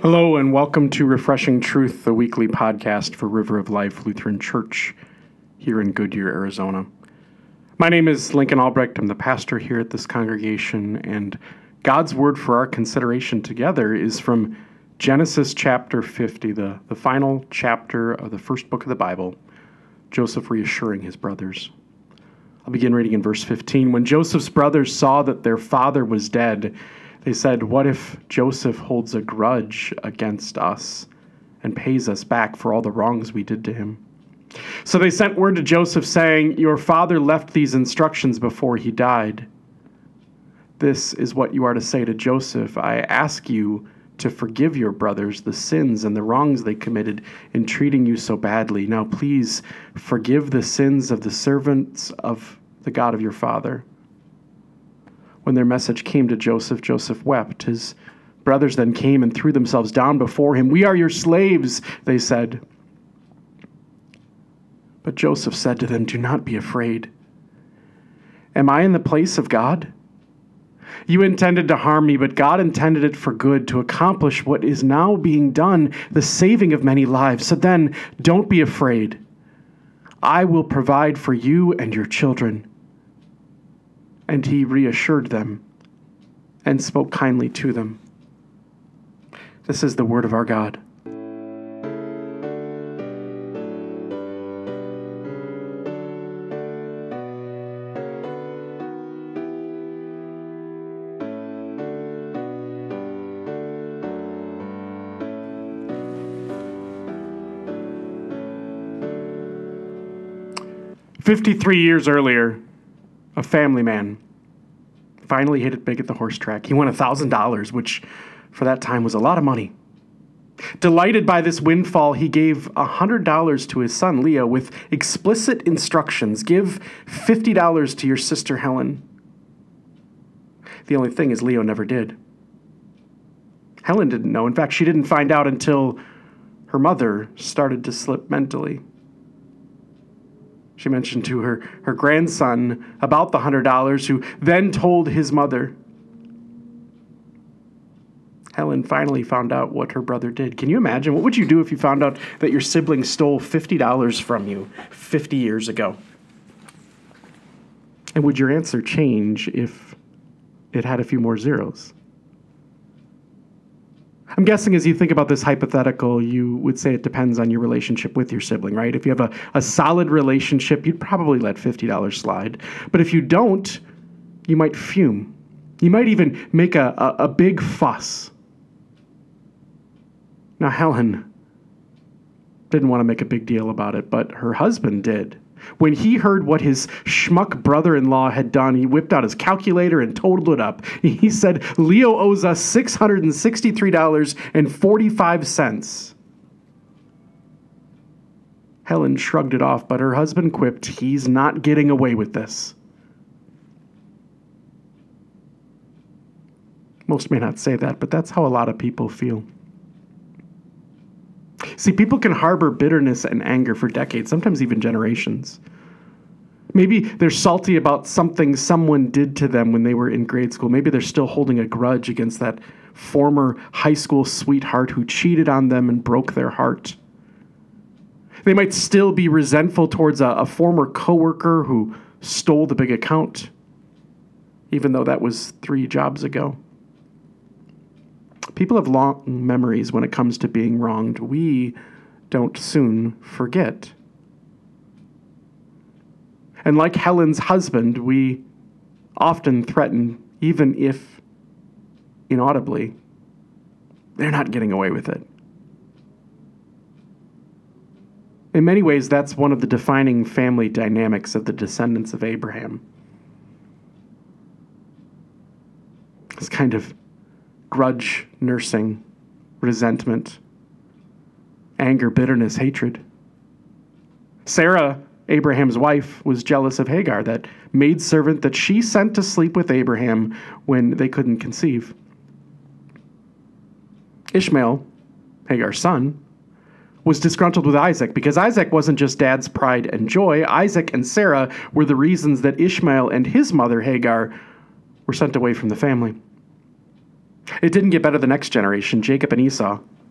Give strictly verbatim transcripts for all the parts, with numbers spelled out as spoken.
Hello and welcome to Refreshing Truth, the weekly podcast for River of Life Lutheran Church here in Goodyear, Arizona. My name is Lincoln Albrecht. I'm the pastor here at this congregation, and God's word for our consideration together is from Genesis chapter fifty, the, the final chapter of the first book of the Bible, Joseph reassuring his brothers. I'll begin reading in verse fifteen. When Joseph's brothers saw that their father was dead, they said, "What if Joseph holds a grudge against us and pays us back for all the wrongs we did to him?" So they sent word to Joseph saying, "Your father left these instructions before he died. This is what you are to say to Joseph. I ask you to forgive your brothers the sins and the wrongs they committed in treating you so badly. Now please forgive the sins of the servants of the God of your father." When their message came to Joseph, Joseph wept. His brothers then came and threw themselves down before him. "We are your slaves," they said. But Joseph said to them, "Do not be afraid. Am I in the place of God? You intended to harm me, but God intended it for good, to accomplish what is now being done, the saving of many lives. So then, don't be afraid. I will provide for you and your children." And he reassured them and spoke kindly to them. This is the word of our God. Fifty-three years earlier, a family man finally hit it big at the horse track. He won one thousand dollars, which for that time was a lot of money. Delighted by this windfall, he gave one hundred dollars to his son, Leo, with explicit instructions. Give fifty dollars to your sister, Helen. The only thing is Leo never did. Helen didn't know. In fact, she didn't find out until her mother started to slip mentally. She mentioned to her, her grandson about the one hundred dollars, who then told his mother. Helen finally found out what her brother did. Can you imagine? What would you do if you found out that your sibling stole fifty dollars from you fifty years ago? And would your answer change if it had a few more zeros? I'm guessing as you think about this hypothetical, you would say it depends on your relationship with your sibling, right? If you have a, a solid relationship, you'd probably let fifty dollars slide. But if you don't, you might fume. You might even make a, a, a big fuss. Now, Helen didn't want to make a big deal about it, but her husband did. When he heard what his schmuck brother-in-law had done, he whipped out his calculator and totaled it up. He said, "Leo owes us six hundred sixty-three dollars and forty-five cents. Helen shrugged it off, but her husband quipped, "He's not getting away with this." Most may not say that, but that's how a lot of people feel. See, people can harbor bitterness and anger for decades, sometimes even generations. Maybe they're salty about something someone did to them when they were in grade school. Maybe they're still holding a grudge against that former high school sweetheart who cheated on them and broke their heart. They might still be resentful towards a, a former coworker who stole the big account, even though that was three jobs ago. People have long memories when it comes to being wronged. We don't soon forget. And like Helen's husband, we often threaten, even if inaudibly, they're not getting away with it. In many ways, that's one of the defining family dynamics of the descendants of Abraham. This kind of grudge nursing, resentment, anger, bitterness, hatred. Sarah, Abraham's wife, was jealous of Hagar, that maidservant that she sent to sleep with Abraham when they couldn't conceive. Ishmael, Hagar's son, was disgruntled with Isaac because Isaac wasn't just dad's pride and joy. Isaac and Sarah were the reasons that Ishmael and his mother, Hagar, were sent away from the family. It didn't get better the next generation. Jacob and Esau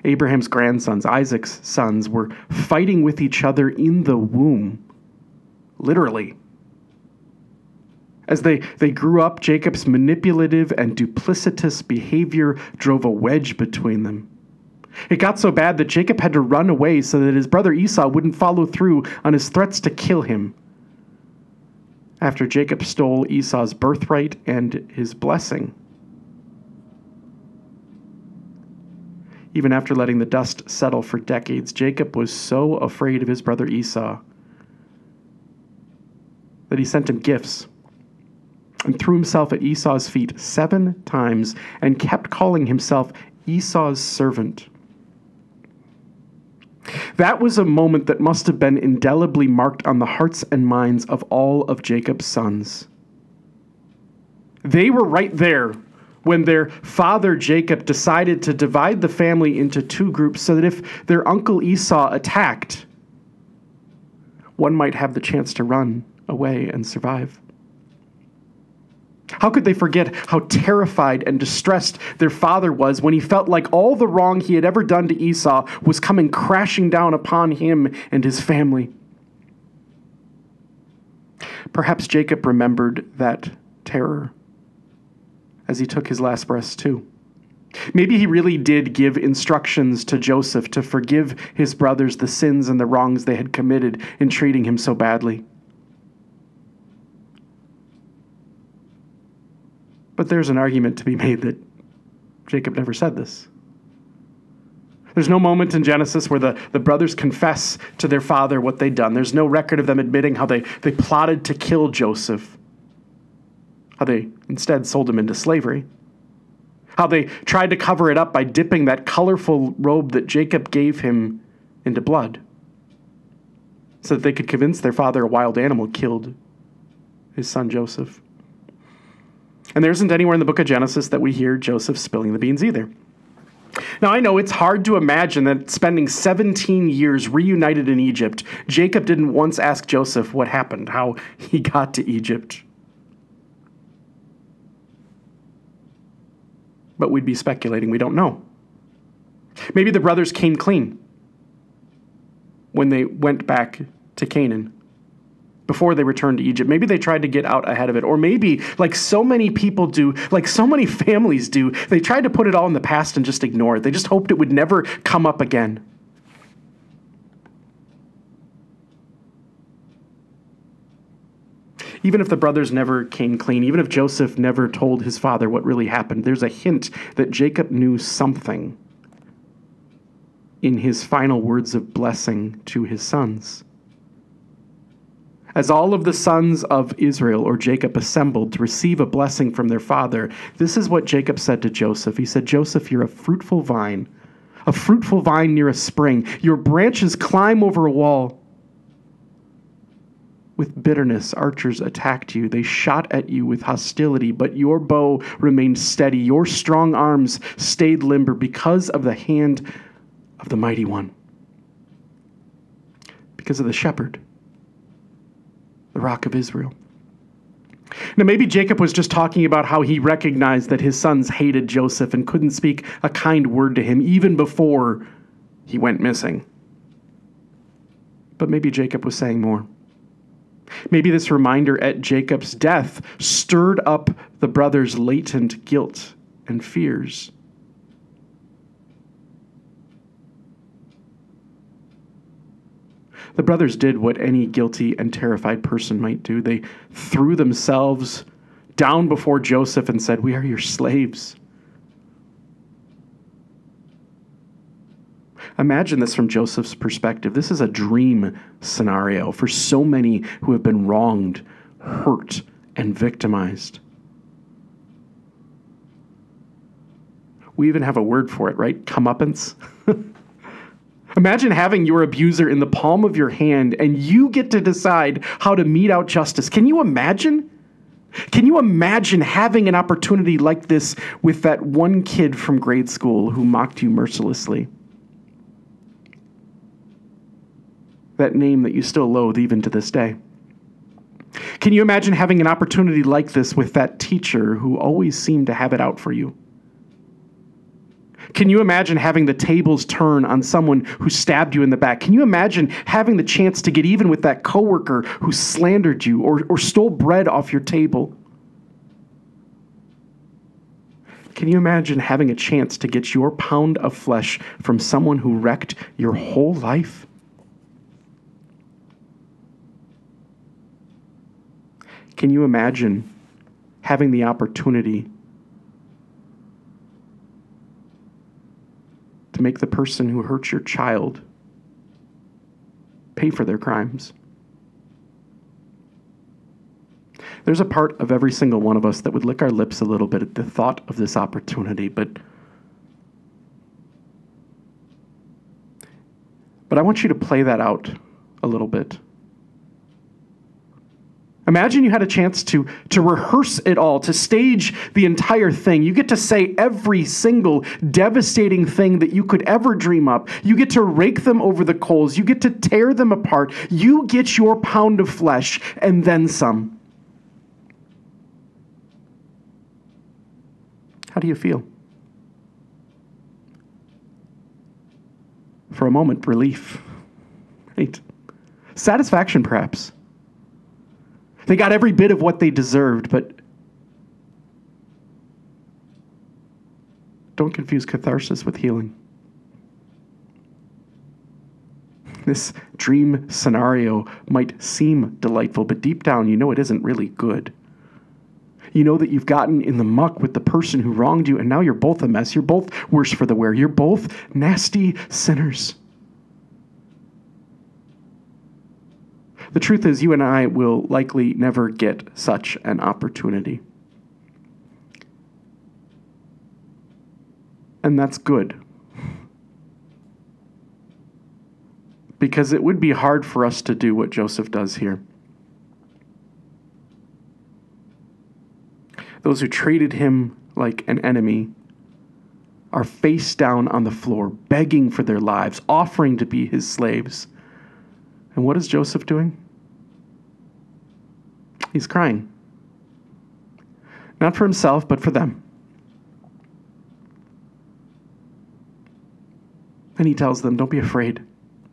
Abraham's grandsons, Isaac's sons, were fighting with each other in the womb, literally. As they, they grew up, Jacob's manipulative and duplicitous behavior drove a wedge between them. It got so bad that Jacob had to run away so that his brother Esau wouldn't follow through on his threats to kill him. After Jacob stole Esau's birthright and his blessing. Even after letting the dust settle for decades, Jacob was so afraid of his brother Esau that he sent him gifts and threw himself at Esau's feet seven times and kept calling himself Esau's servant. That was a moment that must have been indelibly marked on the hearts and minds of all of Jacob's sons. They were right there when their father Jacob decided to divide the family into two groups so that if their uncle Esau attacked, one might have the chance to run away and survive. How could they forget how terrified and distressed their father was when he felt like all the wrong he had ever done to Esau was coming crashing down upon him and his family? Perhaps Jacob remembered that terror as he took his last breaths too. Maybe he really did give instructions to Joseph to forgive his brothers the sins and the wrongs they had committed in treating him so badly. But there's an argument to be made that Jacob never said this. There's no moment in Genesis where the, the brothers confess to their father what they'd done. There's no record of them admitting how they, they plotted to kill Joseph, how they instead sold him into slavery, how they tried to cover it up by dipping that colorful robe that Jacob gave him into blood so that they could convince their father a wild animal killed his son Joseph. And there isn't anywhere in the book of Genesis that we hear Joseph spilling the beans either. Now, I know it's hard to imagine that spending seventeen years reunited in Egypt, Jacob didn't once ask Joseph what happened, how he got to Egypt. But we'd be speculating. We don't know. Maybe the brothers came clean when they went back to Canaan before they returned to Egypt. Maybe they tried to get out ahead of it. Or maybe, like so many people do, like so many families do, they tried to put it all in the past and just ignore it. They just hoped it would never come up again. Even if the brothers never came clean, even if Joseph never told his father what really happened, there's a hint that Jacob knew something in his final words of blessing to his sons. As all of the sons of Israel, or Jacob, assembled to receive a blessing from their father, this is what Jacob said to Joseph. He said, "Joseph, you're a fruitful vine, a fruitful vine near a spring. Your branches climb over a wall. With bitterness, archers attacked you. They shot at you with hostility, but your bow remained steady. Your strong arms stayed limber because of the hand of the mighty one, because of the shepherd, the rock of Israel." Now, maybe Jacob was just talking about how he recognized that his sons hated Joseph and couldn't speak a kind word to him even before he went missing. But maybe Jacob was saying more. Maybe this reminder at Jacob's death stirred up the brothers' latent guilt and fears. The brothers did what any guilty and terrified person might do. They threw themselves down before Joseph and said, "We are your slaves." Imagine this from Joseph's perspective. This is a dream scenario for so many who have been wronged, hurt, and victimized. We even have a word for it, right? Comeuppance. Imagine having your abuser in the palm of your hand and you get to decide how to mete out justice. Can you imagine? Can you imagine having an opportunity like this with that one kid from grade school who mocked you mercilessly? That name that you still loathe even to this day. Can you imagine having an opportunity like this with that teacher who always seemed to have it out for you? Can you imagine having the tables turn on someone who stabbed you in the back? Can you imagine having the chance to get even with that coworker who slandered you or, or stole bread off your table? Can you imagine having a chance to get your pound of flesh from someone who wrecked your whole life? Can you imagine having the opportunity to make the person who hurt your child pay for their crimes? There's a part of every single one of us that would lick our lips a little bit at the thought of this opportunity, but but I want you to play that out a little bit. Imagine you had a chance to, to rehearse it all, to stage the entire thing. You get to say every single devastating thing that you could ever dream up. You get to rake them over the coals. You get to tear them apart. You get your pound of flesh and then some. How do you feel? For a moment, relief, right? Satisfaction, perhaps. They got every bit of what they deserved, but don't confuse catharsis with healing. This dream scenario might seem delightful, but deep down, you know it isn't really good. You know that you've gotten in the muck with the person who wronged you, and now you're both a mess. You're both worse for the wear. You're both nasty sinners. The truth is, you and I will likely never get such an opportunity. And that's good. Because it would be hard for us to do what Joseph does here. Those who treated him like an enemy are face down on the floor, begging for their lives, offering to be his slaves. And what is Joseph doing? He's crying. Not for himself, but for them. And he tells them, don't be afraid.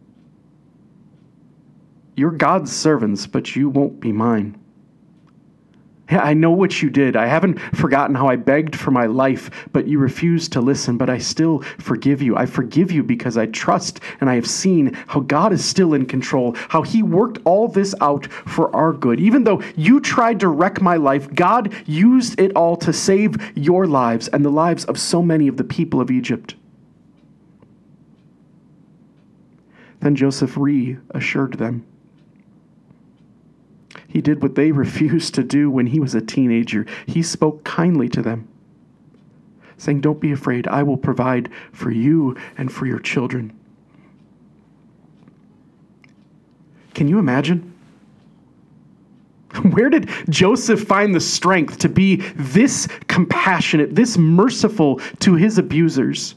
You're God's servants, but you won't be mine. Yeah, I know what you did. I haven't forgotten how I begged for my life, but you refused to listen, but I still forgive you. I forgive you because I trust and I have seen how God is still in control, how he worked all this out for our good. Even though you tried to wreck my life, God used it all to save your lives and the lives of so many of the people of Egypt. Then Joseph reassured them. He did what they refused to do when he was a teenager. He spoke kindly to them, saying, don't be afraid. I will provide for you and for your children. Can you imagine? Where did Joseph find the strength to be this compassionate, this merciful to his abusers?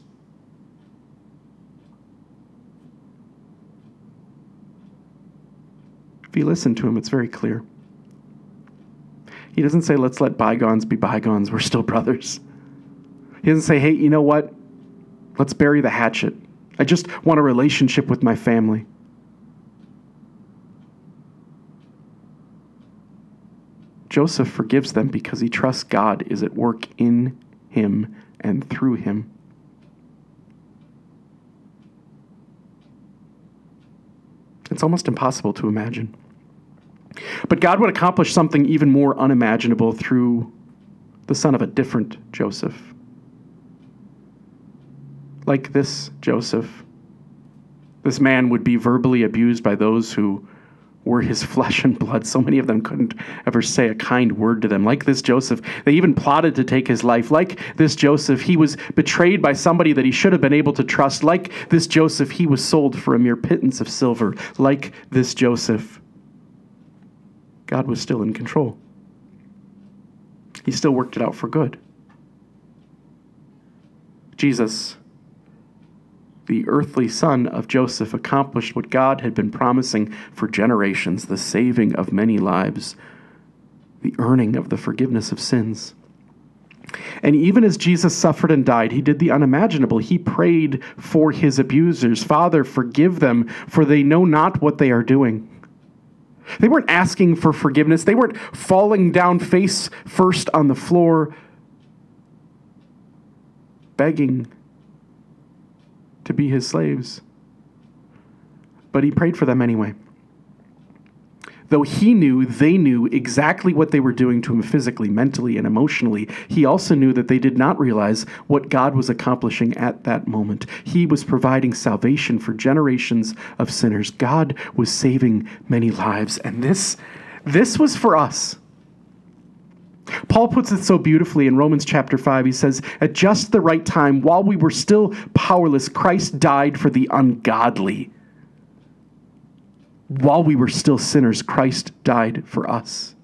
If you listen to him, it's very clear. He doesn't say, let's let bygones be bygones. We're still brothers. He doesn't say, hey, you know what? Let's bury the hatchet. I just want a relationship with my family. Joseph forgives them because he trusts God is at work in him and through him. It's almost impossible to imagine. But God would accomplish something even more unimaginable through the son of a different Joseph. Like this Joseph, this man would be verbally abused by those who were his flesh and blood. So many of them couldn't ever say a kind word to them. Like this Joseph, they even plotted to take his life. Like this Joseph, he was betrayed by somebody that he should have been able to trust. Like this Joseph, he was sold for a mere pittance of silver. Like this Joseph, God was still in control. He still worked it out for good. Jesus, the earthly son of Joseph, accomplished what God had been promising for generations, the saving of many lives, the earning of the forgiveness of sins. And even as Jesus suffered and died, he did the unimaginable. He prayed for his abusers. Father, forgive them, for they know not what they are doing. They weren't asking for forgiveness. They weren't falling down face first on the floor, begging to be his slaves. But he prayed for them anyway. Though he knew they knew exactly what they were doing to him physically, mentally, and emotionally, he also knew that they did not realize what God was accomplishing at that moment. He was providing salvation for generations of sinners. God was saving many lives. And this, this was for us. Paul puts it so beautifully in Romans chapter five. He says, at just the right time, while we were still powerless, Christ died for the ungodly. While we were still sinners, Christ died for us.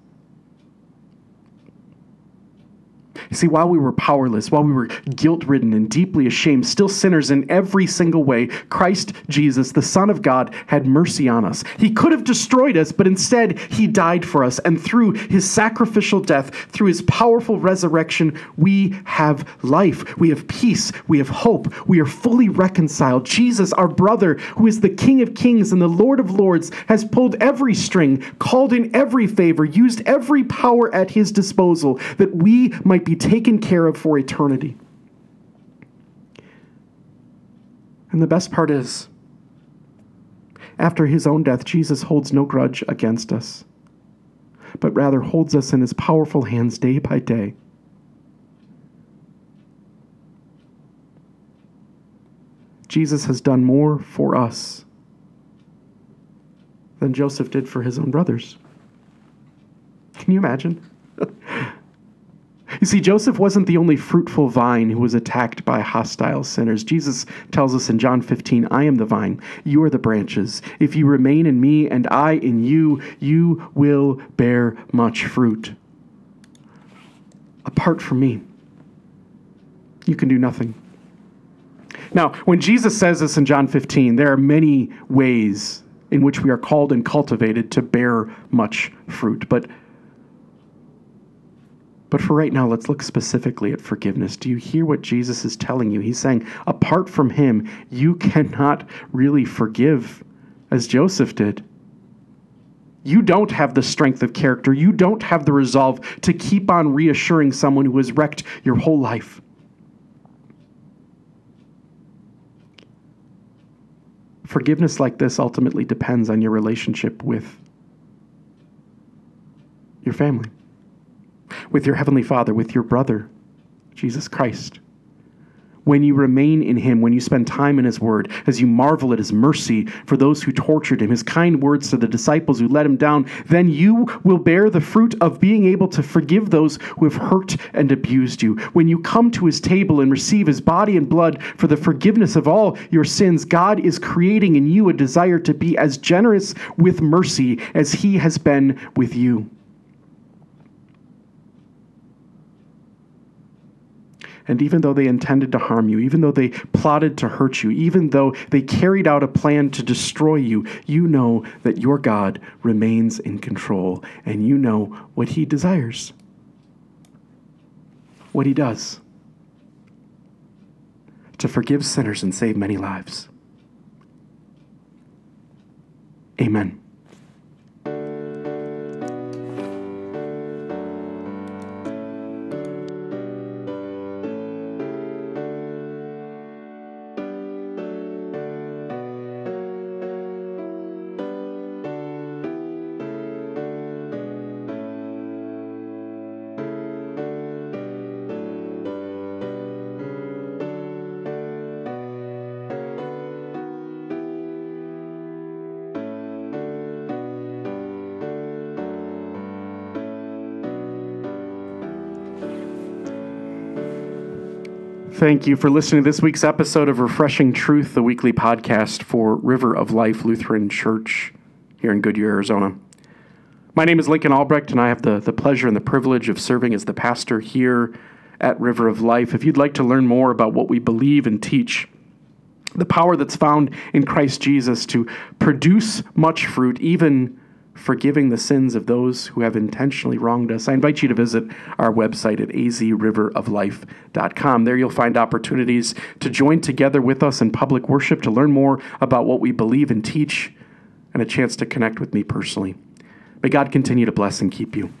See, while we were powerless, while we were guilt-ridden and deeply ashamed, still sinners in every single way, Christ Jesus, the Son of God, had mercy on us. He could have destroyed us, but instead he died for us. And through his sacrificial death, through his powerful resurrection, we have life. We have peace. We have hope. We are fully reconciled. Jesus, our brother, who is the King of Kings and the Lord of Lords, has pulled every string, called in every favor, used every power at his disposal, that we might be taken care of for eternity. And the best part is, after his own death, Jesus holds no grudge against us, but rather holds us in his powerful hands day by day. Jesus has done more for us than Joseph did for his own brothers. Can you imagine? You see, Joseph wasn't the only fruitful vine who was attacked by hostile sinners. Jesus tells us in John fifteen, I am the vine, you are the branches. If you remain in me and I in you, you will bear much fruit. Apart from me, you can do nothing. Now, when Jesus says this in John fifteen, there are many ways in which we are called and cultivated to bear much fruit. But But for right now, let's look specifically at forgiveness. Do you hear what Jesus is telling you? He's saying, apart from him, you cannot really forgive as Joseph did. You don't have the strength of character. You don't have the resolve to keep on reassuring someone who has wrecked your whole life. Forgiveness like this ultimately depends on your relationship with your family, with your Heavenly Father, with your brother, Jesus Christ. When you remain in him, when you spend time in his word, as you marvel at his mercy for those who tortured him, his kind words to the disciples who let him down, then you will bear the fruit of being able to forgive those who have hurt and abused you. When you come to his table and receive his body and blood for the forgiveness of all your sins, God is creating in you a desire to be as generous with mercy as he has been with you. And even though they intended to harm you, even though they plotted to hurt you, even though they carried out a plan to destroy you, you know that your God remains in control, and you know what he desires, what he does, to forgive sinners and save many lives. Amen. Thank you for listening to this week's episode of Refreshing Truth, the weekly podcast for River of Life Lutheran Church here in Goodyear, Arizona. My name is Lincoln Albrecht, and I have the, the pleasure and the privilege of serving as the pastor here at River of Life. If you'd like to learn more about what we believe and teach, the power that's found in Christ Jesus to produce much fruit, even forgiving the sins of those who have intentionally wronged us, I invite you to visit our website at a z river of life dot com. There you'll find opportunities to join together with us in public worship, to learn more about what we believe and teach, and a chance to connect with me personally. May God continue to bless and keep you.